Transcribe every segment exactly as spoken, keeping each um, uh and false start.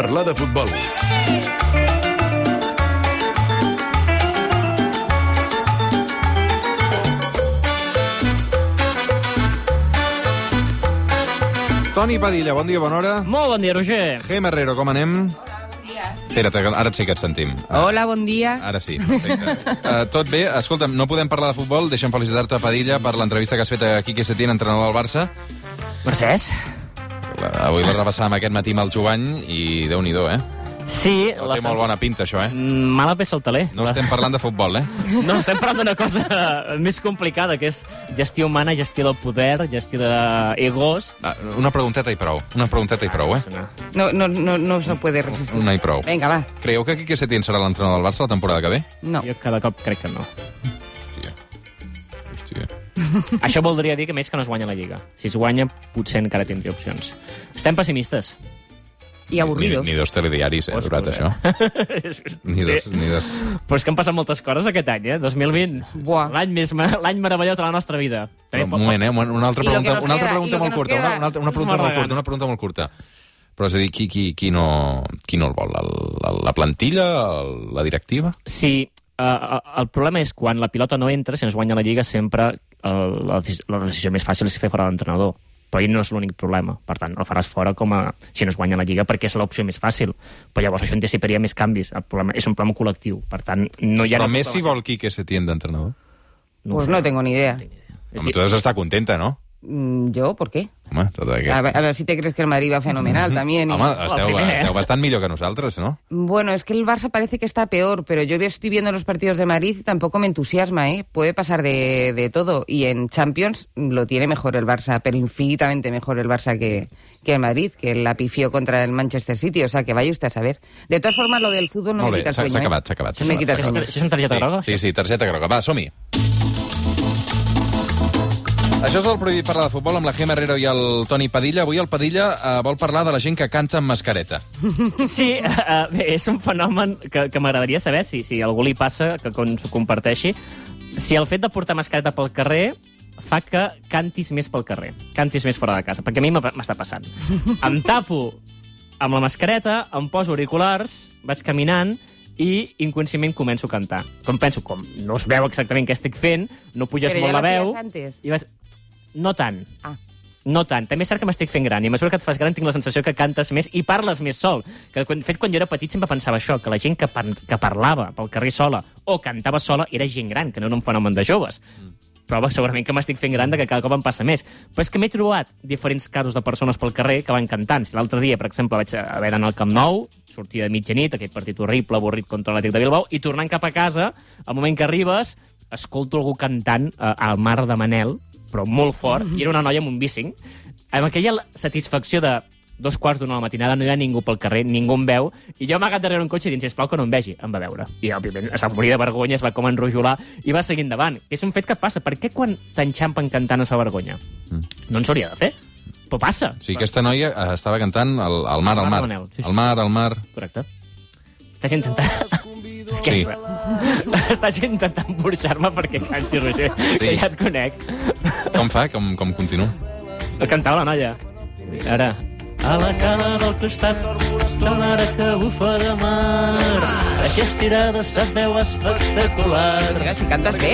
parlar de futbol. Toni Padilla, bon dia, bona hora. Molt bon dia, Roger. Gem Herrero, com anem? Hola, bon dia. Espera't, ara sí que et sentim. Ah, Hola, bon dia. Ara sí, perfecte. Uh, tot bé? Escolta'm, no podem parlar de futbol. Deixa'm felicitar-te, Padilla, per l'entrevista que has fet a Quique Setién, entrenador del Barça. Mercès? La, avui la repassàvem aquest matí amb el Jovany i Déu-n'hi-do, eh? Sí. No té molt bona pinta, això, eh? Mala peça al taler. No estem parlant de futbol, eh? No, estem parlant d'una cosa més complicada, que és gestió humana, gestió del poder, gestió d'egos. Ah, una pregunteta i prou. Una pregunteta i prou, eh? No, no, no, no se puede resistir. Una i prou. Venga, va. Creieu que Quique Setién serà l'entrenador del Barça la temporada que ve? No. Jo cada cop crec que no. Hòstia. Hòstia. Això voldria dir que més que no es guanya la Lliga. Si es guanya, potser encara tindria opcions. Estem pessimistes. I avorridos. Ni, ni dos telediaris, eh, durat això. Ni dos, ni dos... Però és que han passat moltes coses aquest any, eh? dos mil vint. Buah. L'any més ma- l'any meravellós de la nostra vida. Però, un moment, eh? Una altra I lo que pregunta, nos una altra queda, pregunta i lo molt que nos curta. Una, queda. una, altra, una pregunta molt Marragant. curta, una pregunta molt curta. Però és a dir, qui, qui, qui, no, qui no el vol? El, el, la plantilla? El, la directiva? Sí, uh, el problema és quan la pilota no entra, si no es guanya la Lliga, sempre uh, la, deci- la decisió més fàcil és fer fora l'entrenador. Però ell no és l'únic problema. Per tant, el faràs fora com a, si no es guanya la Lliga, perquè és l'opció més fàcil. Però llavors això anticiparia més canvis. El problema és un problema col·lectiu. Per tant, no hi ha... Però Messi vol Quique Setién d'entrenador? Pues no tengo ni idea. Home, tu has d'estar contenta, no? Mm, ¿Yo? ¿Por qué? Home, tot aquest... A ver, a ver si te crees que el Madrid va fenomenal también. y- Home, esteu, El primer, eh? esteu bastant millor que nosaltres, no? Bueno, es que el Barça parece que está peor, pero yo estoy viendo los partidos de Madrid y tampoco me entusiasma, ¿eh? Puede pasar de, de todo. Y en Champions lo tiene mejor el Barça, pero infinitamente mejor el Barça que, que el Madrid, que la pifió contra el Manchester City. O sea, que vaya usted a saber. De todas formas, lo del fútbol no Molt me bé, quita el s'ha sueño. s'ha ¿eh? acabat, s'ha acabat. No me quita el Això és, sueño. això és una targeta groga? Sí, sí, targeta groga. Va, som-hi. Això és el Prohibit parlar de futbol amb la Gem Herrero i el Toni Padilla. Avui el Padilla eh, vol parlar de la gent que canta amb mascareta. Sí, uh, bé, és un fenomen que, que m'agradaria saber si, si a algú li passa, que con, s'ho comparteixi. Si el fet de portar mascareta pel carrer fa que cantis més pel carrer, cantis més fora de casa, perquè a mi m'ha- m'està passant. Em tapo amb la mascareta, em poso auriculars, vaig caminant i inconscientment començo a cantar. Com penso, com no es veu exactament què estic fent, no puges Però molt ja la lo veu... hacías antes. I vas... No tant. Ah. No tant. També és cert que m'estic fent gran, i a mesura que et fas gran tinc la sensació que cantes més i parles més sol. Que, de fet, quan jo era petit sempre pensava això, que la gent que, par que parlava pel carrer sola o cantava sola era gent gran, que no era un fenomen de joves. Mm. Però segurament que m'estic fent gran de que cada cop em passa més. Però és que m'he trobat diferents casos de persones pel carrer que van cantant. Si l'altre dia, per exemple, vaig haver d'anar al Camp Nou, sortir de mitjanit, aquell partit horrible, avorrit contra l'Atlètic de Bilbao, i tornant cap a casa, al moment que arribes, escolto algú cantant eh, al Mar de Manel, però molt fort, i era una noia amb un bicing, amb aquella satisfacció de dos quarts d'una de la matinada, no hi ha ningú pel carrer, ningú em veu, i jo m'he agat darrere un cotxe i dins, sisplau, que no em vegi, em va veure. I, òbviament, es va morir de vergonya, es va com enrojolar, i va seguir endavant. És un fet que passa. Per què quan t'enxampen cantant es fa vergonya? Mm. No ens hauria de fer. Però passa. O sigui, aquesta noia eh, estava cantant al, al mar, al mar. Manel, sí, sí. Al mar, al mar... Correcte. Estàs intentant... Sí. Estàs intentant burxar-me perquè canti, Roger, Sí. que ja et conec. Com fa? Com, com continua? Cantava la noia. Ara... A la cala del costat una ara que bufa de mar. Així estirada se't veu espectacular. Oiga, si cantas bé.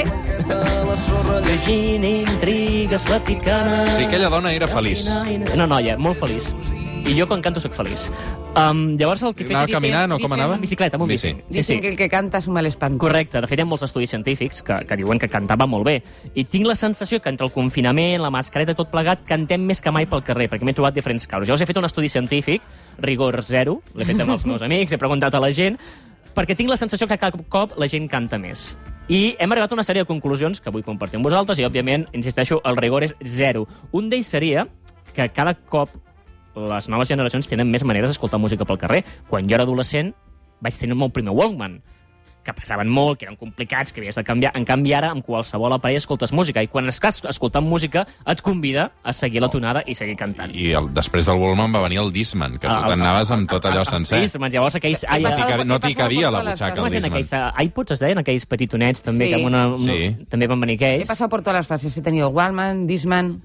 Llegint intrigues vaticanes. Sí, aquella dona era feliç. Una noia, molt feliç. I jo quan canto soc feliç. Um, llavors el que he fet... Anava és- caminant o com dicen- anava? En bicicleta, amb un Bici. bici. Sí, Dicen sí. que el que canta es un mal espanto. Correcte, de fet hi ha molts estudis científics que, que diuen que cantava molt bé. I tinc la sensació que entre el confinament, la mascareta i tot plegat, cantem més que mai pel carrer, perquè m'he trobat diferents casos. Llavors he fet un estudi científic, rigor zero, l'he fet amb els meus amics, he preguntat a la gent, perquè tinc la sensació que cada cop la gent canta més. I hem arribat a una sèrie de conclusions que vull compartir amb vosaltres i, òbviament, insisteixo, el rigor és zero. Un d'ells seria que cada cop les noves generacions tenen més maneres d'escoltar música pel carrer. Quan jo era adolescent vaig tenir el meu primer Walkman, que passaven molt, que eren complicats, que havies de canviar. En canvi, ara, amb qualsevol aparell escoltes música. I quan estàs escoltant música, et convida a seguir la tonada i seguir cantant. I el, després del Wallman va venir el Discman, que tu El- t'anaves amb tot allò sencer. Sí, llavors aquells... He No t'hi passat- cabi- no t'hi he passat cabia a la por todas las butxaca, Com el es deien Discman. aquells uh, iPods, es deien aquells petitonets, també, Sí. que amb una, una, Sí. també van venir He aquells. pasado por todas las fases. He tenido Wallman, Discman,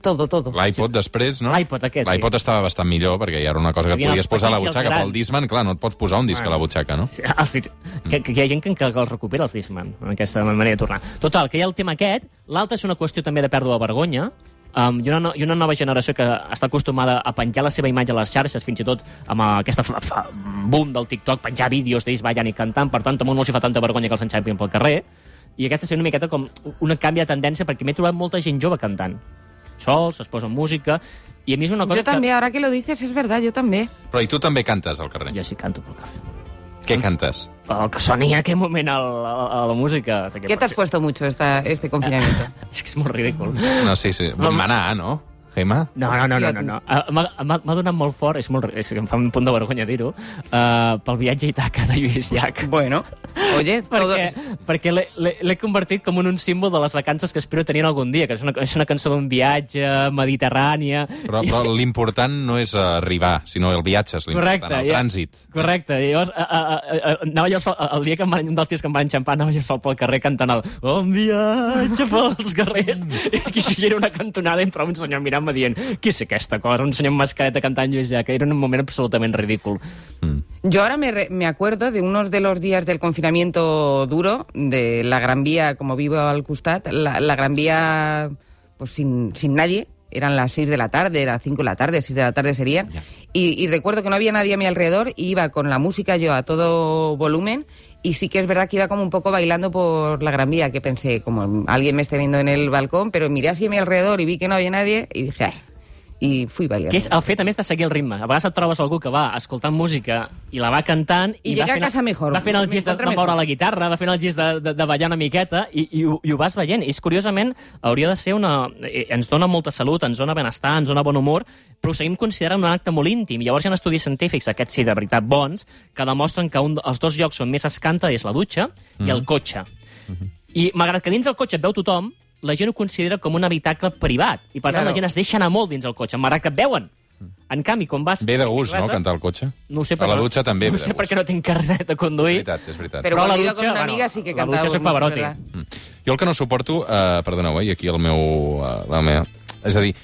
todo, todo. L'iPod després, no? L'iPod aquest, sí. L'iPod estava bastant millor, perquè ja era una cosa que et Hi havia podies els posar a la petits i els butxaca, però el grans. Discman, clar, no et pots posar un disc a la butxaca, no? Sí, ah, sí, que, que hi ha gent que, que els recupera, els Discman, en aquesta manera de tornar. Total, que hi ha el tema aquest. L'altre és una qüestió també de pèrdua de vergonya. Um, i, una, no- I una nova generació que està acostumada a penjar la seva imatge a les xarxes, fins i tot amb aquesta fa, fa, boom del TikTok, penjar vídeos d'ells ballant i cantant, per tant, tampoc no els hi fa tanta vergonya que els enxampin pel carrer. I aquesta seria una miqueta com una canvi de tendència, perquè m'he trobat molta gent jove cantant. Sols, es posa música, i a mi és una cosa Yo también, que... ahora que lo dices, es verdad, yo también. Però i tu també cantes al carrer? Jo sí canto pel carrer. Què cantes? El que soni en aquell moment a la, a la música. ¿Qué te has puesto mucho esta, este confinamiento? És que és molt ridícul. No, sí, sí. No, Manar, no? Gemma? No, no, no, no, no, no. Uh, M'ha m'ha- m'ha donat molt fort, és molt, és, que em fa un punt de vergonya dir-ho, uh, pel viatge a Ítaca de Lluís Llach. Bueno, oye, todo... Perquè, perquè l'he- l'he l'he convertit com en un símbol de les vacances que espero tenir algun dia, que és una, és una cançó d'un viatge mediterrània. Però, però l'important no és arribar, sinó el viatge és l'important, Correcte, el ja. trànsit. Correcte. I llavors, a, a, a, a, anava jo sol, el dia que em van, un dels dies que em van enxampar, anava jo sol pel carrer cantant el Un viatge pels carrers. I aquí gira una cantonada i em trobo un senyor mirant-me dient qui és aquesta cosa? Un senyor amb mascareta cantant Lluís Llach. Era un moment absolutament ridícul. Yo ahora me, re- me acuerdo de unos de los días del confinamiento duro, de la Gran Vía, como vivo al Custat, la, la Gran Vía pues sin, sin nadie, eran las seis de la tarde, era cinco de la tarde, seis de la tarde serían, y, y recuerdo que no había nadie a mi alrededor, y iba con la música yo a todo volumen, y sí que es verdad que iba como un poco bailando por la Gran Vía, que pensé, como alguien me esté viendo en el balcón, pero miré así a mi alrededor y vi que no había nadie, y dije, ay, i fui bailando. Que és el fet, a més, de seguir el ritme. A vegades et trobes algú que va escoltant música i la va cantant... I va llega a fent, casa mejor. Va fent el Me gest de, encuentra de moure mejor. la guitarra, va fent el gest de, de, de ballar una miqueta i, i, ho, i ho vas veient. I és, curiosament, hauria de ser una... eh, Ens dona molta salut, ens dona benestar, ens dona bon humor, però ho seguim considerant un acte molt íntim. Llavors hi ha estudis científics, aquests sí, de veritat bons, que demostren que un, els dos llocs on més es canta és la dutxa mm. i el cotxe. Mm-hmm. I malgrat que dins el cotxe et veu tothom, la gent ho considera com un habitacle privat. I per tant Claro. la gent es deixa anar molt dins el cotxe, malgrat que et veuen. En canvi, quan vas... Ve de amb gust, no?, bicicleta- cantar al cotxe. No ho sé, A la dutxa també no ve de sé gust. perquè no tinc carnet de És conduir. veritat, és veritat. Pero Però cuando la iba con dutxa, una bueno, amiga sí que la cantaba. dutxa soc Pavarotti. Jo el que no suporto, eh, perdoneu, eh, i aquí el meu... Eh, la meva, és a dir,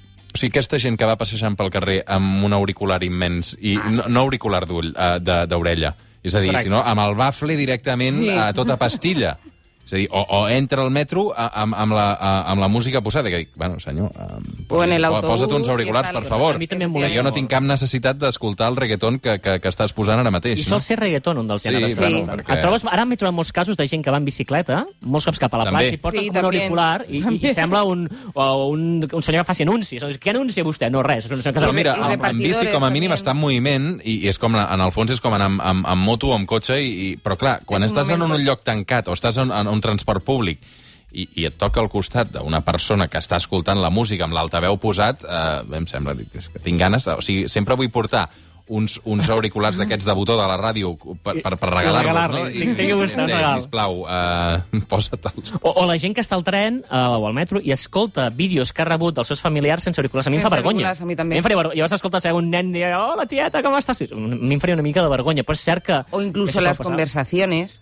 o sigui, aquesta gent que va passejant pel carrer amb un auricular immens, i Ah, no, no auricular d'ull, eh, de- d'orella, és a dir, Correcte. sinó amb el bafle directament Sí. a tota pastilla. És a dir, o, o entra al metro a- amb, amb, la, a, amb la música posada, que dic, bueno, senyor, eh, O en el autobús, posa't uns si auriculars, està per al- favor. A mi també em Que molesta jo no molt. tinc cap necessitat d'escoltar el reggaeton que, que, que estàs posant ara mateix. I no? sol ser reggaeton, un dels Sí, gèneres. bueno, que- perquè- Et trobes, ara m'he trobat molts casos de gent que va en bicicleta, molts cops cap a la També. platja, i porta Sí, com un també. auricular, i, i, i sembla un, o un, un senyor que faci anuncis. O sigui, què anuncia vostè? No, res. És un senyor que Però se'l- mira, I en, en bici repartidores com a mínim també. està en moviment i, i és com, en el fons és com anar amb, amb, amb moto o amb cotxe, i, i, però clar, quan És un estàs en moment- un lloc tancat o estàs en, en un transport públic i, i et toca al costat d'una persona que està escoltant la música amb l'altaveu posat, eh, em sembla que, és que tinc ganes de... O sigui, sempre vull portar uns, uns auriculars d'aquests de botó de la ràdio per, per, per regalar-los, no? regalar-li. Tinc- tinc vostè un eh, regal. sisplau, uh, posa-te'ls. O, o la gent que està al tren eh, o al metro i escolta vídeos que ha rebut dels seus familiars sense auriculars. A mi em fa Sense vergonya. auriculars, a mi també. em faria vergonya. Llavors escoltes eh, un nen dir, hola tieta, com estàs? A mi em faria una mica de vergonya, però és cert que... O incluso això las sol passar. conversaciones.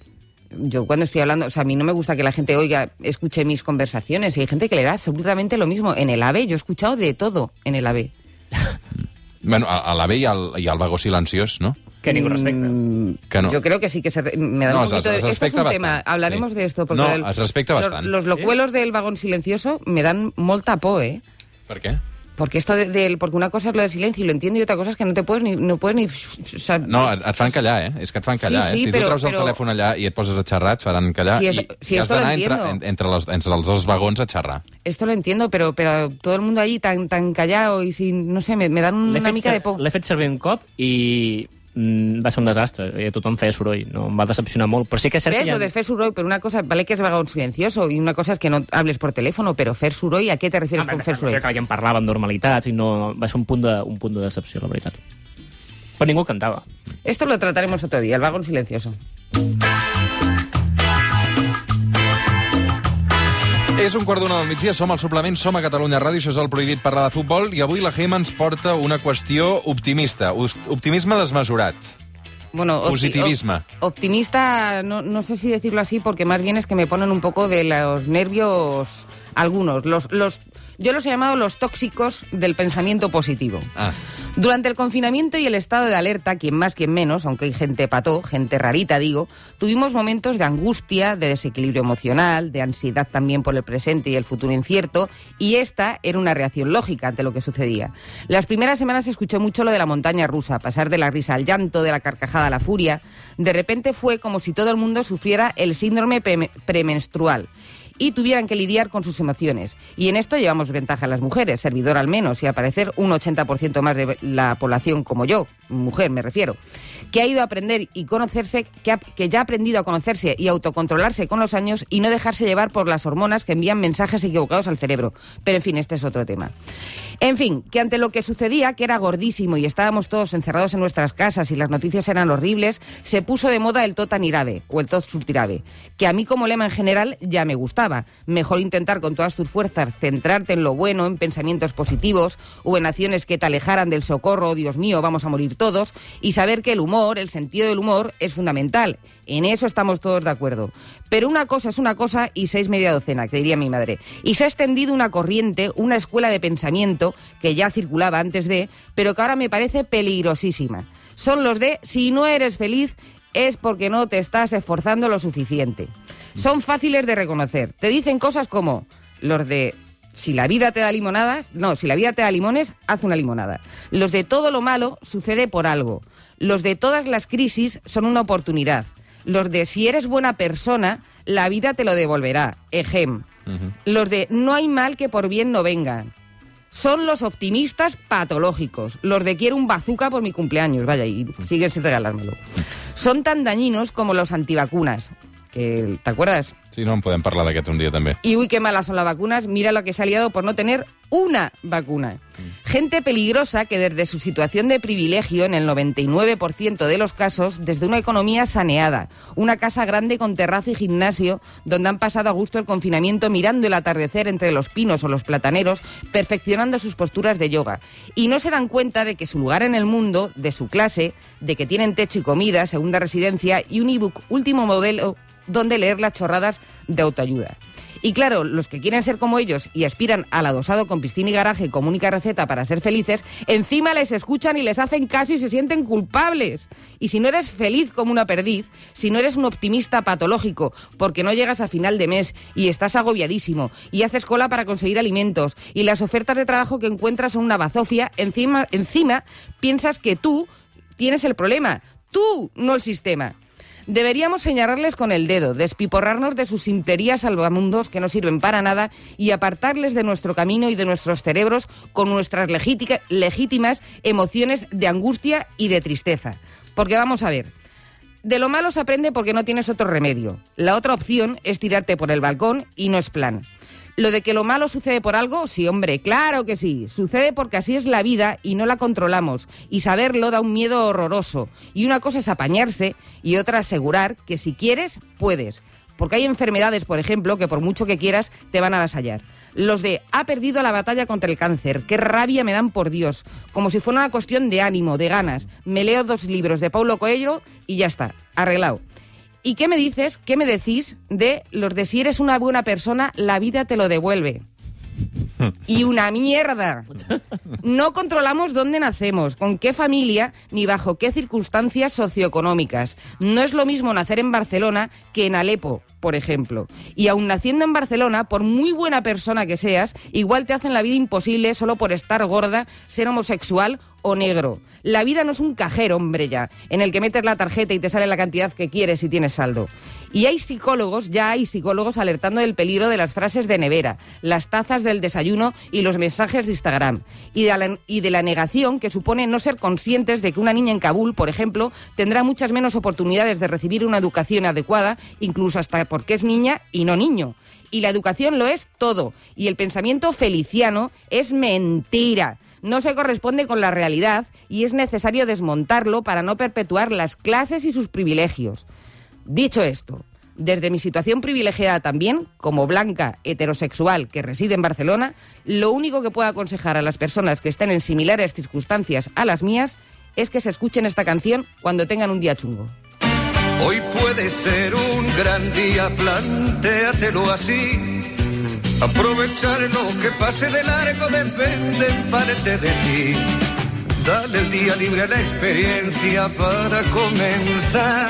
Yo cuando estoy hablando, o sea, a mí no me gusta que la gente oiga, escuche mis conversaciones, y hay gente que le da absolutamente lo mismo. En el AVE, yo he escuchado de todo en el AVE. Bueno, a, a l'AVE hi ha el, hi ha el vagó silenciós, no? Que ningú respecta. Mm, Que no. Yo creo que sí que se re- me da No, un se- poquito se de... Esto es respecta un bastant, tema, hablaremos sí. de esto. Porque No, el- es respecta los- bastant. Los, locuelos del vagón silencioso me dan molta po, ¿eh? Per què? Porque esto de, del- porque una cosa es lo del silencio y lo entiendo, y otra cosa es que no te puedes ni... No, puedes ni o sea, No, et, et fan callar, eh? És que et fan callar, Sí, sí, eh? Si però- tu treus el però- telèfon allà i et poses a xerrar, et faran callar. Si es- i, si i has esto lo d'anar entre, entiendo. en, entre, los, entre els dos vagons a xerrar. Esto lo entiendo, pero, pero todo el mundo ahí tan, tan callado y sin... No sé, me, me dan L'he una fet, mica de ser- por. l'he fet servir un cop i mm, va ser un desastre. I tothom feia soroll. No, em va decepcionar molt. Però sí que és cert ¿Ves? que hi ha... Lo de Fer Suroy, pero una cosa, vale que es vagón silencioso y una cosa es que no hables por teléfono, pero Fer Suroy, ¿a qué te refieres Ah, con va, Fer va, Suroy? que la gent parlava amb normalitat i no... Va ser un punt de, un punt de decepció, la veritat. Però ningú cantava. Esto lo trataremos otro día, el vagón silencioso. És un quart d'una del migdia, som al suplement, som a Catalunya Ràdio, això és el Prohibit parlar de futbol, i avui la Gemma ens porta una qüestió optimista, Us- optimisme desmesurat. Bueno, opti- Positivisme. op- optimista, no, no sé si decirlo así, porque más bien es que me ponen un poco de los nervios algunos. Los, los, Yo los he llamado los tóxicos del pensamiento positivo. Ah. Durante el confinamiento y el estado de alerta, quien más, quien menos, aunque hay gente pató, gente rarita, digo, tuvimos momentos de angustia, de desequilibrio emocional, de ansiedad también por el presente y el futuro incierto, y esta era una reacción lógica ante lo que sucedía. Las primeras semanas escuché mucho lo de la montaña rusa, pasar de la risa al llanto, de la carcajada a la furia. De repente fue como si todo el mundo sufriera el síndrome pre- premenstrual. Y tuvieran que lidiar con sus emociones. Y en esto llevamos ventaja las mujeres, servidor al menos, y al parecer un ochenta por ciento más de la población como yo, mujer me refiero, que ha ido a aprender y conocerse, que, ha, que ya ha aprendido a conocerse y autocontrolarse con los años y no dejarse llevar por las hormonas que envían mensajes equivocados al cerebro. Pero en fin, este es otro tema. En fin, que ante lo que sucedía, que era gordísimo y estábamos todos encerrados en nuestras casas y las noticias eran horribles, se puso de moda el Totanirabe o el Tot Surtirabe, que a mí como lema en general ya me gustaba. Mejor intentar con todas tus fuerzas centrarte en lo bueno, en pensamientos positivos o en acciones que te alejaran del socorro, Dios mío, vamos a morir todos, y saber que el humor, el sentido del humor, es fundamental. En eso estamos todos de acuerdo. Pero una cosa es una cosa y seis media docena, que diría mi madre. Y se ha extendido una corriente, una escuela de pensamiento que ya circulaba antes de, pero que ahora me parece peligrosísima. Son los de, si no eres feliz, es porque no te estás esforzando lo suficiente. Son fáciles de reconocer. Te dicen cosas como los de, si la vida te da limonadas, no, si la vida te da limones, haz una limonada. Los de todo lo malo sucede por algo. Los de todas las crisis son una oportunidad. Los de si eres buena persona, la vida te lo devolverá. Ejem. Uh-huh. Los de no hay mal que por bien no venga. Son los optimistas patológicos. Los de quiero un bazooka por mi cumpleaños. Vaya, y siguen sin regalármelo. Son tan dañinos como los antivacunas. Que, ¿te acuerdas? Sí, no en podem parlar d'aquest un dia també. Y uy, qué malas son las vacunas. Mira lo que se ha liado por no tener una vacuna. Mm. Gente peligrosa que desde su situación de privilegio, en el noventa y nueve por ciento de los casos, desde una economía saneada, una casa grande con terrazo y gimnasio, donde han pasado a gusto el confinamiento mirando el atardecer entre los pinos o los plataneros, perfeccionando sus posturas de yoga. Y no se dan cuenta de que su lugar en el mundo, de su clase, de que tienen techo y comida, segunda residencia y un ebook último modelo donde leer las chorradas de autoayuda. Y claro, los que quieren ser como ellos y aspiran al adosado con piscina y garaje como única receta para ser felices, encima les escuchan y les hacen caso y se sienten culpables. Y si no eres feliz como una perdiz, si no eres un optimista patológico porque no llegas a final de mes y estás agobiadísimo y haces cola para conseguir alimentos y las ofertas de trabajo que encuentras son una bazofia, encima, encima piensas que tú tienes el problema, tú, no el sistema. Deberíamos señalarles con el dedo, despiporrarnos de sus simplerías salvamundos que no sirven para nada y apartarles de nuestro camino y de nuestros cerebros con nuestras legítica, legítimas emociones de angustia y de tristeza. Porque vamos a ver, de lo malo se aprende porque no tienes otro remedio. La otra opción es tirarte por el balcón y no es plan. Lo de que lo malo sucede por algo, sí, hombre, claro que sí. Sucede porque así es la vida y no la controlamos. Y saberlo da un miedo horroroso. Y una cosa es apañarse y otra asegurar que si quieres, puedes. Porque hay enfermedades, por ejemplo, que por mucho que quieras, te van a avasallar. Los de ha perdido la batalla contra el cáncer, qué rabia me dan por Dios. Como si fuera una cuestión de ánimo, de ganas. Me leo dos libros de Paulo Coelho y ya está, arreglado. ¿Y qué me dices, qué me decís de los de si eres una buena persona, la vida te lo devuelve? Y una mierda. No controlamos dónde nacemos, con qué familia, ni bajo qué circunstancias socioeconómicas. No es lo mismo nacer en Barcelona que en Alepo, por ejemplo. Y aun naciendo en Barcelona, por muy buena persona que seas, igual te hacen la vida imposible solo por estar gorda, ser homosexual o negro. La vida no es un cajero, hombre, ya, en el que metes la tarjeta y te sale la cantidad que quieres y tienes saldo. Y hay psicólogos, ya hay psicólogos alertando del peligro de las frases de nevera, las tazas del desayuno y los mensajes de Instagram. Y de la, y de la negación que supone no ser conscientes de que una niña en Kabul, por ejemplo, tendrá muchas menos oportunidades de recibir una educación adecuada, incluso hasta porque es niña y no niño. Y la educación lo es todo. Y el pensamiento feliciano es mentira. No se corresponde con la realidad y es necesario desmontarlo para no perpetuar las clases y sus privilegios. Dicho esto, desde mi situación privilegiada también, como blanca heterosexual que reside en Barcelona, lo único que puedo aconsejar a las personas que estén en similares circunstancias a las mías es que se escuchen esta canción cuando tengan un día chungo. Hoy puede ser un gran día, plantéatelo así. Aprovechar lo que pase de largo depende en parte de ti. Dale el día libre a la experiencia para comenzar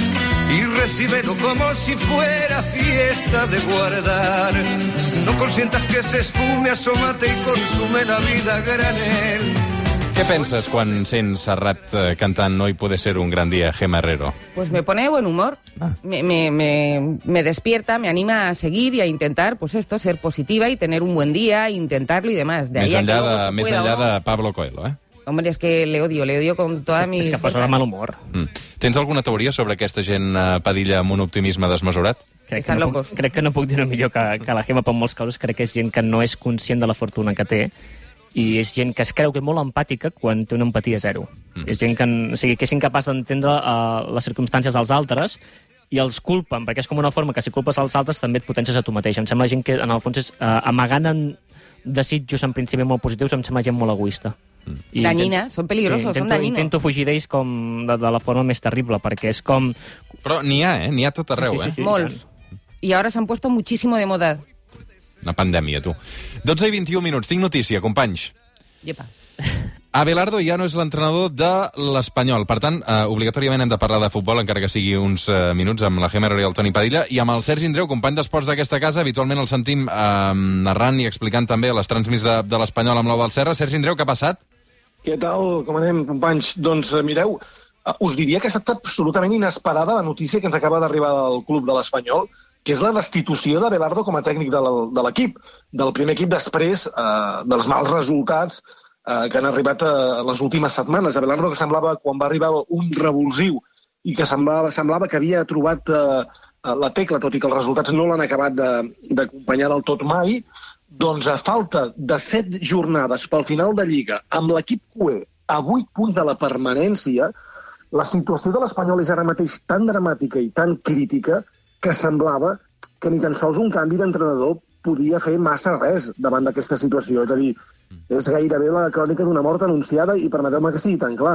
y recíbelo como si fuera fiesta de guardar. No consientas que se esfume, asómate y consume la vida a granel. Què penses quan sents Serrat eh, cantant No hi puede ser un gran día, Gemma Herrero? Pues me pone de buen humor, ah. me, me, me, me despierta, me anima a seguir y a intentar, pues esto, ser positiva y tener un buen día, intentarlo y demás. De Més ahí a que enllà, luego de, se més pueda, enllà ¿no? de Pablo Coelho, eh? Hombre, es que le odio, le odio con toda Sí, mi... és que posa de mal humor. Mm. Tens alguna teoria sobre aquesta gent eh, Padilla amb un optimisme desmesurat? Crec que, Estan no locos. puc, crec que no puc dir-ho millor que, que la Gemma, per molts casos crec que és gent que no és conscient de la fortuna que té i és gent que es creu que és molt empàtica quan té una empatia zero. Mm. És gent que, o sigui, que és incapaç d'entendre uh, les circumstàncies dels altres i els culpen, perquè és com una forma que si culpes als altres també et potencies a tu mateix. Em sembla gent que en el fons és uh, amagant en desitjos en principi molt positius, em sembla gent molt egoista. Mm. I Dañina, intent... són peligrosos, sí, intento, són dañinos. Intento fugir d'ells com de, de la forma més terrible, perquè és com... Però n'hi ha, eh? N'hi ha tot arreu, Sí, sí, eh? sí. Molts. Y ahora se han puesto muchísimo de moda. Una pandèmia, tu. dotze i vint-i-un minuts. Tinc notícia, companys. Yepa. Abelardo ja no és l'entrenador de l'Espanyol. Per tant, eh, obligatòriament hem de parlar de futbol, encara que sigui uns eh, minuts, amb la Gemma Herrero i el Toni Padilla, i amb el Sergi Indreu, company d'esports d'aquesta casa. Habitualment el sentim eh, narrant i explicant també les transmis de, de l'Espanyol amb l'Ou del Serra. Sergi Indreu, què ha passat? Què tal? Com anem, companys? Doncs eh, mireu, eh, us diria que ha estat absolutament inesperada la notícia que ens acaba d'arribar del club de l'Espanyol, que és la destitució d'Abelardo com a tècnic de la- de l'equip, del primer equip després eh, dels mals resultats eh, que han arribat a les últimes setmanes. Abelardo, que semblava, quan va arribar un revulsiu i que semblava, semblava que havia trobat eh, la tecla, tot i que els resultats no l'han acabat de- d'acompanyar del tot mai, doncs a falta de set jornades pel final de Lliga, amb l'equip cué a vuit punts de la permanència, la situació de l'Espanyol és ara mateix tan dramàtica i tan crítica que semblava que ni tan sols un canvi d'entrenador podia fer massa res davant d'aquesta situació. És a dir, és gairebé la crònica d'una mort anunciada i permeteu-me que sigui tan clar.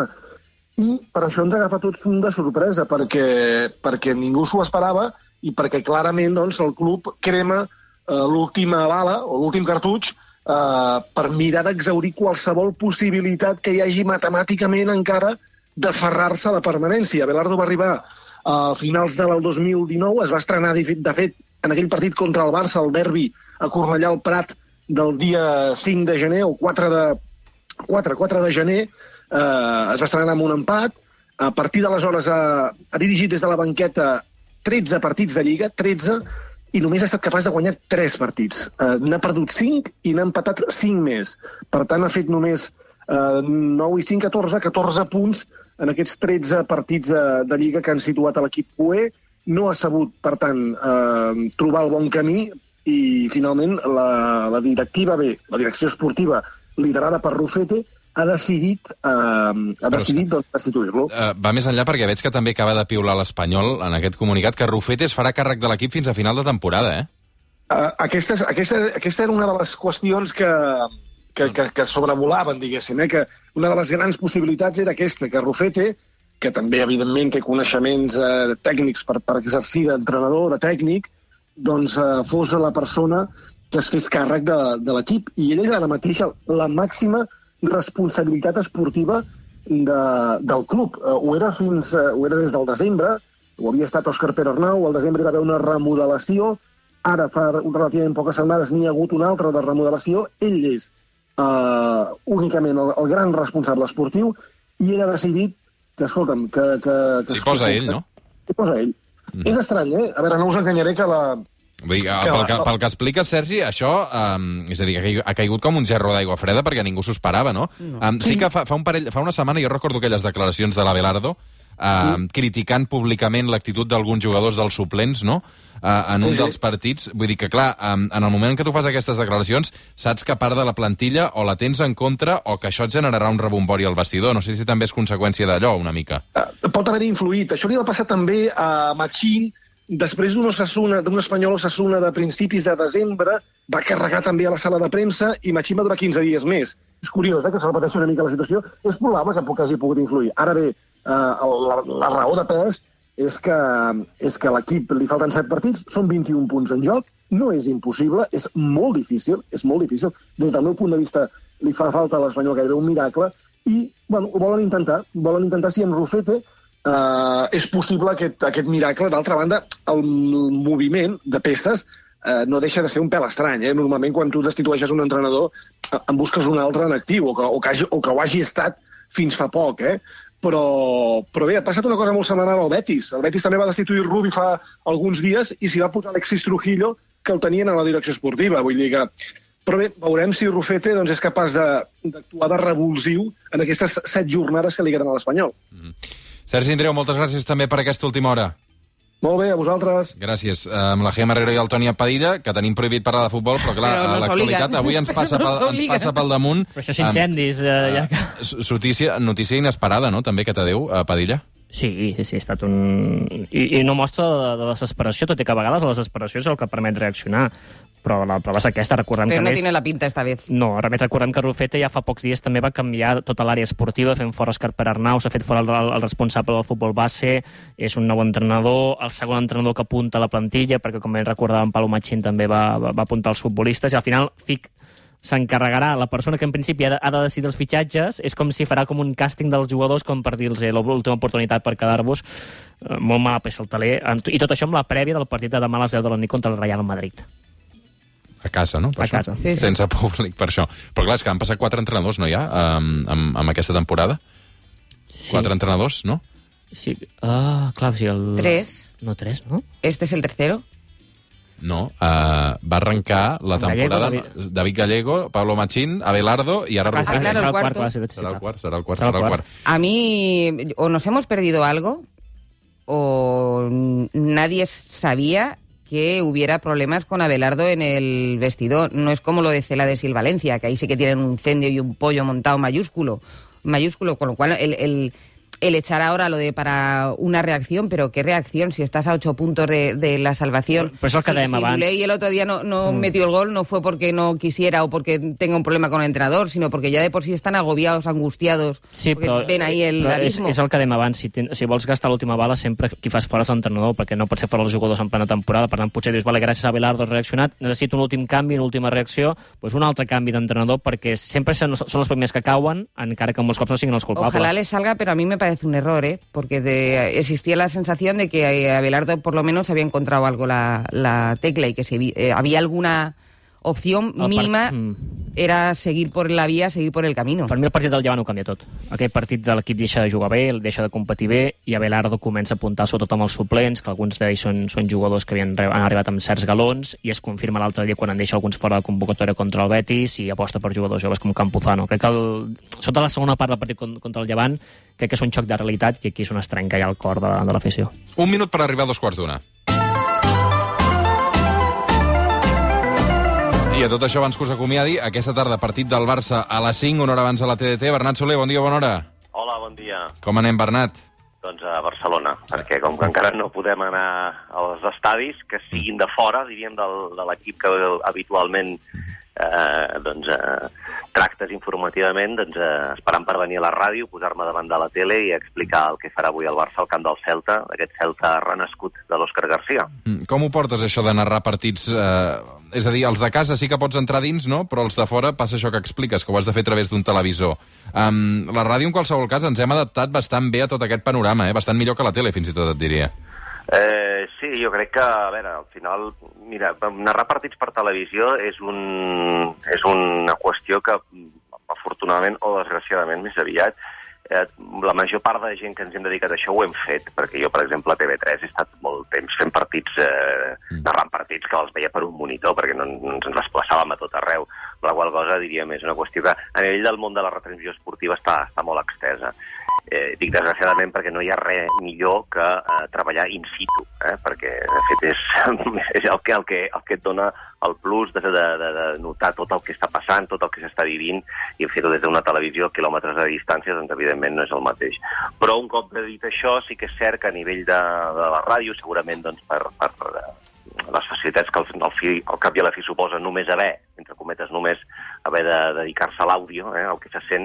I per això ens agafa tots de sorpresa, perquè, perquè ningú s'ho esperava i perquè clarament doncs, el club crema eh, l'última bala o l'últim cartutx eh, per mirar d'exaurir qualsevol possibilitat que hi hagi matemàticament encara d'aferrar-se a la permanència. Abelardo va arribar a finals del dos mil dinou, es va estrenar, de fet, de fet, en aquell partit contra el Barça, el derbi a Cornellà al Prat del dia cinc de gener, o quatre de, quatre, quatre de gener, eh, es va estrenar amb un empat. A partir d'aleshores ha, ha dirigit des de la banqueta tretze partits de Lliga, tretze, i només ha estat capaç de guanyar tres partits. Eh, n'ha perdut cinc i n'ha empatat cinc més. Per tant, ha fet només eh, nou i cinc, catorze, catorze punts en aquests tretze partits de, de Lliga que han situat a l'equip cué. No ha sabut, per tant, eh, trobar el bon camí i, finalment, la, la directiva B, la direcció esportiva, liderada per Rufete, ha decidit, eh, ha decidit doncs, destituir-lo. Uh, va més enllà perquè veig que també acaba de piular l'Espanyol en aquest comunicat que Rufete es farà càrrec de l'equip fins a final de temporada, eh? Uh, aquesta, és- aquesta, aquesta era una de les qüestions que, que, que, que sobrevolaven, diguéssim, eh? Que una de les grans possibilitats era aquesta, que Rufete, que també, evidentment, té coneixements eh, tècnics per, per exercir d'entrenador, de tècnic, doncs eh, fos la persona que es fes càrrec de, de l'equip. I ell és ara mateix la màxima responsabilitat esportiva de, del club. Eh, ho era fins, eh, ho era des del desembre, ho havia estat Òscar Perarnau, al desembre hi va haver una remodelació, ara fa relativament poques setmanes n'hi ha hagut una altra de remodelació, ell és eh, únicament el, el gran responsable esportiu i ell ha decidit que, escolta'm, que... que, que S'hi posa ell, no? S'hi posa ell. Mm. És estrany, eh? A veure, no us enganyaré que la... Vull dir, pel, que, pel que expliques, Sergi, això um, és a dir, ha caigut- ha caigut com un gerro d'aigua freda perquè ningú s'ho esperava, no? no. Um, sí que fa, fa, un parell, fa una setmana jo recordo aquelles declaracions de l'Abelardo uh, mm. criticant públicament l'actitud d'alguns jugadors dels suplents, no? Uh, en Sí, un sí. dels partits. Vull dir que, clar, um, en el moment en què tu fas aquestes declaracions, saps que part de la plantilla o la tens en contra o que això et generarà un rebombori al vestidor. No sé si també és conseqüència d'allò, una mica. Uh, pot haver influït. Això li va passar també a Machín, després d'un Osasuna, d'un Espanyol Osasuna de principis de desembre, va carregar també a la sala de premsa i Machín va durar quinze dies més. És curiós, eh, que se repeteixi una mica la situació. És probable que poc hagi pogut influir. Ara bé, eh, la, la raó de pes és que, és que a l'equip li falten set partits, són vint-i-un punts en joc, no és impossible, és molt difícil, és molt difícil. Des del meu punt de vista li fa falta a l'Espanyol gairebé un miracle i, bueno, ho volen intentar. Volen intentar si amb Rufete eh, és possible aquest, aquest miracle. D'altra banda, el moviment de peces eh, no deixa de ser un pèl estrany. Eh? Normalment, quan tu destitueixes un entrenador, eh, en busques un altre en actiu, o que, o que, hagi, o que ho hagi estat fins fa poc, eh? Però, però bé, ha passat una cosa molt semblant al Betis. El Betis també va destituir Rubi fa alguns dies i s'hi va posar Alexis Trujillo, que el tenien a la direcció esportiva. Vull dir que... Però bé, veurem si Rufete doncs, és capaç d'actuar de, de revulsiu en aquestes set jornades que li queden a l'Espanyol. Mm. Sergi Andreu, moltes gràcies també per aquesta última hora. Molt bé, a vosaltres. Gràcies. Amb la Gemma Herrero i el Toni Padilla, que tenim prohibit parlar de futbol, però clar, però no l'actualitat avui ens passa, pel, ens passa pel damunt. Però això s'incendis. Eh, ja... notícia, notícia inesperada, no?, també, que t'adeu, Padilla? Sí, sí, sí, ha estat un... I, i no mostra de, de desesperació, tot i que a vegades la desesperació és el que permet reaccionar. Però la prova és aquesta, recordem Però que no més... tiene la pinta esta vez. No, a més, recordem que Rufete ja fa pocs dies també va canviar tota l'àrea esportiva, fent fora Òscar Perarnau, s'ha fet fora el, el responsable del futbol base, és un nou entrenador, el segon entrenador que apunta a la plantilla, perquè com bé recordàvem, Pablo Machín també va, va, va apuntar els futbolistes, i al final F I C s'encarregarà, la persona que en principi ha de, ha de decidir els fitxatges, és com si farà com un càsting dels jugadors, com per dir-los l'última oportunitat per quedar-vos, eh, molt mala peça al taler, i tot això amb la prèvia del partit de demà a les deu de la nit contra el Real Madrid. A casa, no? Per a casa. Sí, sí. Sense públic, per això. Però clar, és que han passat quatre entrenadors, no hi ha, amb, amb, amb aquesta temporada? Sí. Quatre entrenadors, no? Sí. Ah, clar, sí, el... Tres. No, tres, no? Este es el tercero. No, uh, va arrencar la temporada Gallego, David... David Gallego, Pablo Machín, Abelardo i ara Ah, Rufete. claro, serà el el quart, cuarto. clar, sí, Serà el quart, serà el quart, Serà el serà el quart. quart. A mí, o nos hemos perdido algo, o nadie sabía que hubiera problemas con Abelardo en el vestidor. No es como lo de Celades y el Valencia, que ahí sí que tienen un incendio y un pollo montado mayúsculo, mayúsculo, con lo cual el, el, el echar ahora lo de para una reacción, pero ¿qué reacción? Si estás a ocho puntos de, de la salvación. Pues eso es el que si, dèiem si abans. Luley el otro día no, no mm. metió el gol, no fue porque no quisiera o porque tenga un problema con el entrenador, sino porque ya de por sí están agobiados, angustiados, Sí, porque però, ven ahí el però és, abismo. és el que dèiem abans, si, ten, si vols gastar l'última bala sempre qui fas fora és l'entrenador, perquè no pot ser fora els jugadors en plena temporada, per tant potser dius, vale, gràcies a Abelardo has reaccionat, necessito un últim canvi, una última reacció, doncs un altre canvi d'entrenador, perquè sempre són, són els primers que cauen, encara que molts cops no siguin els culpables. Ojalá le salga, pero a mí me parece un error, ¿eh? Porque de, existía la sensación de que Abelardo por lo menos había encontrado algo la, la tecla y que si eh, había alguna opción El mínima part... mm. era seguir por la vía, seguir por el camino. Per mi el partit del Llevant ho canvia tot. Aquell partit de l'equip deixa de jugar bé, deixa de competir bé, i Abelardo comença a apuntar sobretot amb els suplents, que alguns d'ells són, són jugadors que havien, han arribat amb certs galons, i es confirma l'altre dia quan en deixa alguns fora de convocatòria contra el Betis i aposta per jugadors joves com Campuzano. Crec que el, sota la segona part del partit contra el Llevant crec que és un xoc de realitat i aquí és on es trenca ja el cor de, de l'afició. Un minut per arribar a dos quarts d'una. I a tot això, abans que us acomiadi, aquesta tarda partit del Barça a les cinc, una hora abans a la T D T. Bernat Soler, bon dia, bona hora. Hola, bon dia. Com anem, Bernat? Doncs a Barcelona, perquè com que encara no podem anar als estadis, que siguin de fora, diríem, del, de l'equip que habitualment eh, doncs, eh, tractes informativament, doncs eh, esperant per venir a la ràdio, posar-me davant de la tele i explicar el que farà avui el Barça al camp del Celta, aquest Celta renascut de l'Òscar García. Com ho portes, això de narrar partits... Eh, és a dir, els de casa sí que pots entrar dins, no? Però els de fora passa això que expliques, que ho has de fer a través d'un televisor. Um, la ràdio, en qualsevol cas, ens hem adaptat bastant bé a tot aquest panorama, eh? Bastant millor que la tele, fins i tot, et diria. Eh, sí, jo crec que, a veure, al final, mira, narrar partits per televisió és, un, és una qüestió que, afortunadament o desgraciadament, més aviat, eh, la major part de gent que ens hem dedicat a això ho hem fet, perquè jo, per exemple, a T V tres he estat molt temps fent partits, eh, narrant partits que els veia per un monitor, perquè no, no ens desplaçàvem a tot arreu, la qual cosa, diríem, és una qüestió que a nivell del món de la retransmissió esportiva està, està molt extesa. Eh, dic desgraciadament perquè no hi ha res millor que eh, treballar in situ, eh? Perquè de fet és, és el, que, el, que, el que et dona el plus de, de, de, de notar tot el que està passant, tot el que s'està vivint, i fer-ho des d'una televisió a quilòmetres de distància, doncs evidentment no és el mateix. Però un cop dit això, sí que és cert que a nivell de, de la ràdio, segurament doncs, per, per les facilitats que al, al, fi, al cap i a la fi suposa només haver, entre cometes, només haver de dedicar-se a l'àudio, eh, el que se sent,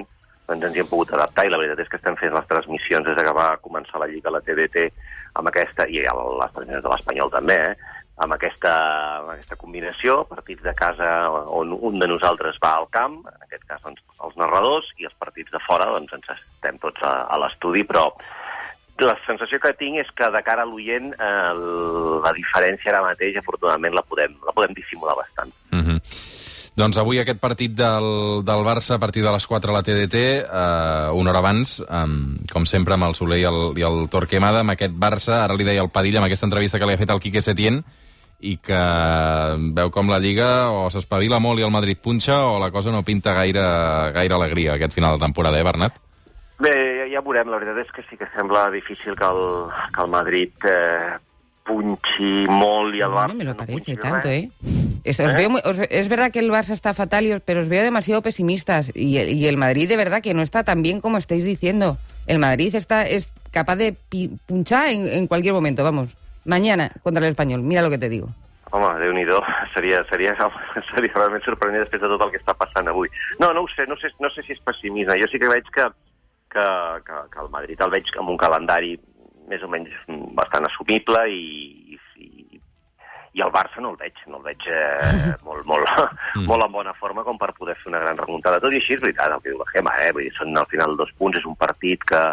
doncs ens hi hem pogut adaptar, i la veritat és que estem fent les transmissions des que va començar la Lliga a la T D T amb aquesta, i a les transmissions de l'Espanyol també, eh? amb aquesta, amb aquesta combinació, partits de casa on un de nosaltres va al camp, en aquest cas doncs, els narradors, i els partits de fora doncs, ens estem tots a, a l'estudi, però la sensació que tinc és que de cara a l'oient eh, la diferència ara mateix, afortunadament, la podem, la podem dissimular bastant. Mm-hmm. Doncs avui aquest partit del, del Barça, a partir de les quatre a la T D T, eh, una hora abans, eh, com sempre amb el Soler i el, i el Torquemada, amb aquest Barça, ara li deia el Padilla, amb aquesta entrevista que li ha fet el Quique Setién, i que veu com la Lliga o s'espavila molt i el Madrid punxa o la cosa no pinta gaire, gaire alegria aquest final de temporada, eh, Bernat? Bé, ja, ja veurem. La veritat és que sí que sembla difícil que el, que el Madrid eh, punxi molt y al Barça. No me lo parece no tanto, ¿eh? Es, os ¿Eh? Veo muy, os, es verdad que el Barça está fatal, y os, pero os veo demasiado pesimistas. Y el, y el Madrid, de verdad, que no está tan bien como estáis diciendo. El Madrid está es capaz de pi, punchar en, en cualquier momento, vamos. Mañana, contra el Espanyol. Mira lo que te digo. Home, Déu-n'hi-do, seria, seria, seria realment sorprenent després de tot el que està passant avui. No, no ho sé, no sé, no sé si és pessimisme. Jo sí que veig que, que, que, que el Madrid el veig amb un calendari més o menys bastant assumible i, i, i el Barça no el veig, no el veig eh, molt, molt, mm. molt en bona forma com per poder fer una gran remuntada. Tot i així és veritat el que diu la Gemma, eh? Vull dir, són al final dos punts, és un partit que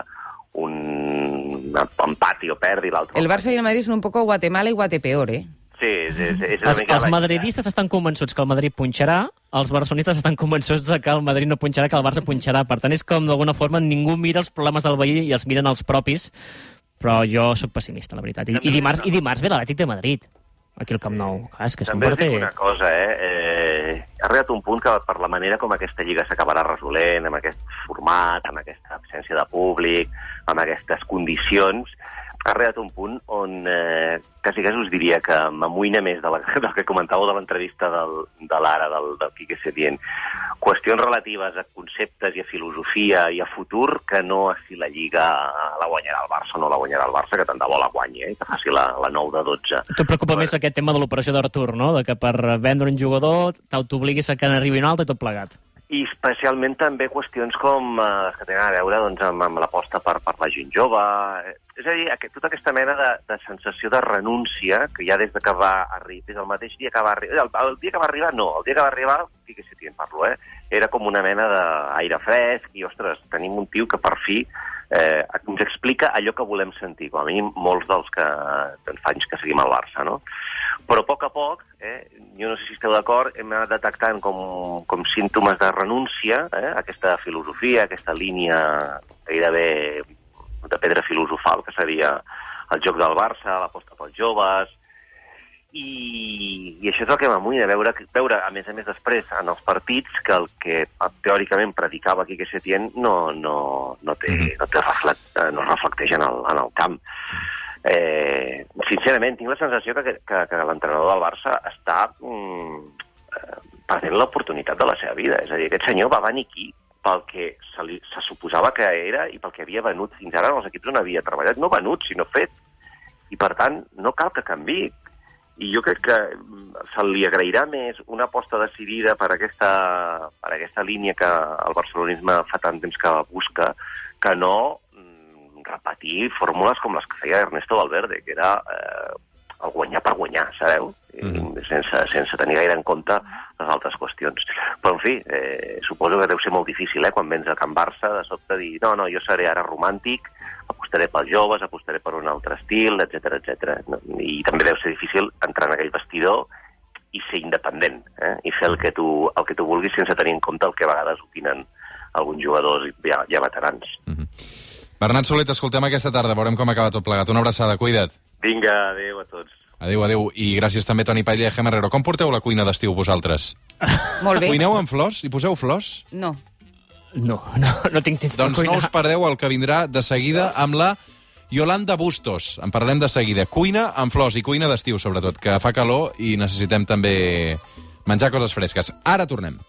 un empati o perdi l'altre. El Barça i el Madrid són un poco Guatemala i Guatepeor, eh? Sí, és, és, és els, els madridistes estan convençuts que el Madrid punxarà, els barcelonistes estan convençuts que el Madrid no punxarà, que el Barça punxarà. Per tant, és com, d'alguna forma, ningú mira els problemes del veí i els miren els propis, però jo sóc pessimista, la veritat. I, i, dimarts, i dimarts ve l'Atlètic de Madrid, aquí al Camp Nou. Clar, és que també us dic una cosa, eh? eh? Ha arribat un punt que, per la manera com aquesta lliga s'acabarà resolent, amb aquest format, amb aquesta absència de públic, amb aquestes condicions, ha arribat un punt on eh, quasi quasi us diria que m'amoïna més de la, del que comentàveu de l'entrevista del, de l'Ara, del, del Quique Setién. Qüestions relatives a conceptes i a filosofia i a futur que no a si la Lliga la guanyarà el Barça o no la guanyarà el Barça, que tant de bo la guanyi, eh? Que faci la, la nou de dotze. Tu et preocupa Però... més aquest tema de l'operació d'Artur, no? De que per vendre un jugador t'autobliguis a que n'arribi un altre i tot plegat. I especialment també qüestions com eh, les que tenen a veure doncs, amb, amb l'aposta per, per la gent jove. És a dir, aquest, tota aquesta mena de, de sensació de renúncia que ja des de que va arribar, des del mateix dia que va arribar, el, el dia que va arribar no, el dia que va arribar, sí que sí, en parlo, eh? Era com una mena d'aire fresc i, ostres, tenim un tio que per fi eh, ens explica allò que volem sentir, com a mínim molts dels que doncs, fa anys que seguim al Barça, no? Però a poc a poc, eh, jo no sé si esteu d'acord, hem anat detectant com, com símptomes de renúncia, eh, aquesta filosofia, aquesta línia gairebé de pedra filosofal, que seria el joc del Barça, l'aposta pels joves, i, i això és el que m'amoïna, veure, veure, a més a més després, en els partits, que el que teòricament predicava Quique Setién no, no, no, té, no, té reflect, no es reflecteix en el, en el camp. Eh, sincerament, tinc la sensació que, que, que l'entrenador del Barça està mm, eh, perdent l'oportunitat de la seva vida. És a dir, aquest senyor va venir aquí pel que se, li, se suposava que era i pel que havia venut fins ara en els equips on havia treballat. No venut, sinó fet. I, per tant, no cal que canviï. I jo crec que se li agrairà més una aposta decidida per aquesta, per aquesta línia que el barcelonisme fa tant temps que busca, que no repetir fórmules com les que feia Ernesto Valverde, que era eh, el guanyar per guanyar, sabeu? Mm-hmm. sense, sense tenir gaire en compte les altres qüestions. Però, en fi, eh, suposo que deu ser molt difícil, eh, quan vens a Can Barça, de sobte dir, no, no, jo seré ara romàntic, apostaré pels joves, apostaré per un altre estil, etcètera, etcètera. I també deu ser difícil entrar en aquell vestidor i ser independent, eh? I fer el que, tu, el que tu vulguis sense tenir en compte el que a vegades opinen alguns jugadors ja, ja veterans. Mm-hmm. Bernat Soler, t'escoltem aquesta tarda, veurem com acaba tot plegat. Una abraçada, cuida't. Vinga, adéu a tots. Adéu, adéu. I gràcies també, Toni Padilla i Gemma Herrero. Com porteu la cuina d'estiu, vosaltres? Molt bé. Cuineu amb flors? I poseu flors? No. No, no, no tinc temps doncs per cuinar. Doncs no us perdeu el que vindrà de seguida amb la Yolanda Bustos. En parlarem de seguida. Cuina amb flors i cuina d'estiu, sobretot, que fa calor i necessitem també menjar coses fresques. Ara tornem.